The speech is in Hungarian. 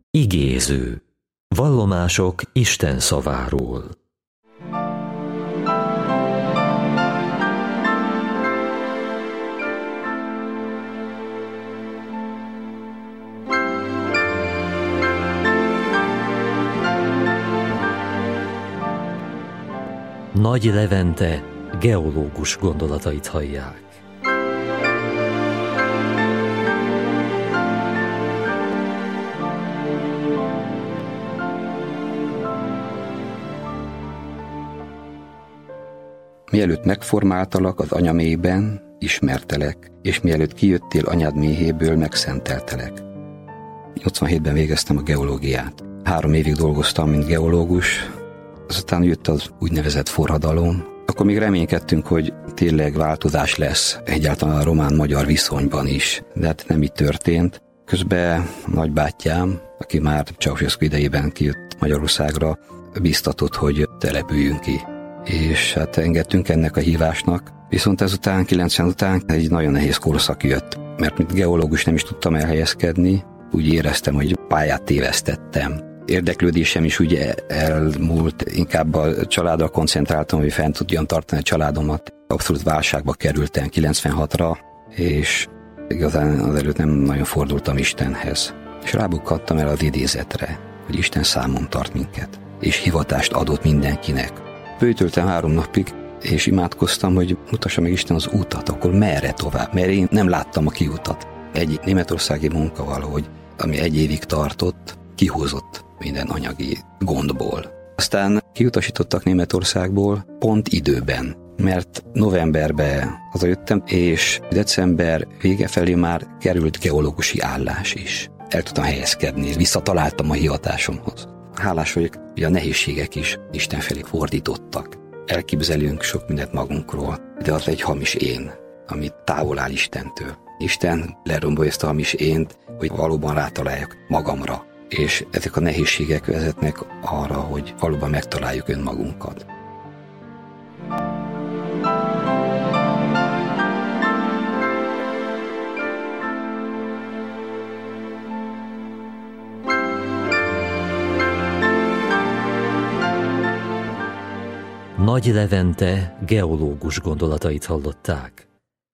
Igéző. Vallomások Isten szaváról. Nagy Levente geológus gondolatait hallják. Mielőtt megformáltalak az anyaméhben, ismertelek, és mielőtt kijöttél anyád méhéből, megszenteltelek. 87-ben végeztem a geológiát. 3 évig dolgoztam, mint geológus, azután jött az úgynevezett forradalom. Akkor még reménykedtünk, hogy tényleg változás lesz egyáltalán a román-magyar viszonyban is, de hát nem így történt. Közben nagybátyám, aki már Ceausescu idejében kijött Magyarországra, biztatott, hogy települjünk ki. És hát engedtünk ennek a hívásnak. Viszont ezután, 90 után egy nagyon nehéz korszak jött, mert mint geológus nem is tudtam elhelyezkedni, úgy éreztem, hogy pályát tévesztettem. Érdeklődésem is ugye elmúlt, inkább a családra koncentráltam, hogy fent tudjam tartani a családomat. Abszolút válságba kerültem 96-ra, és igazán azelőtt nem nagyon fordultam Istenhez. És rábukkadtam el az idézetre, hogy Isten számon tart minket, és hivatást adott mindenkinek. Bőtöltem 3 napig, és imádkoztam, hogy mutassa meg Isten az útat, akkor merre tovább, mert én nem láttam a kiutat. Egy németországi munka valahogy, ami 1 évig tartott, kihozott minden anyagi gondból. Aztán kiutasítottak Németországból pont időben, mert novemberben hazajöttem, és december vége felé már került geológusi állás is. El tudtam helyezkedni, visszataláltam a hivatásomhoz. Hálás vagyok, hogy a nehézségek is Isten felé fordítottak. Elképzelünk sok mindent magunkról, de az egy hamis én, ami távol áll Istentől. Isten lerombolja ezt a hamis ént, hogy valóban rátaláljak magamra. És ezek a nehézségek vezetnek arra, hogy valóban megtaláljuk önmagunkat. Nagy Levente geológus gondolatait hallották.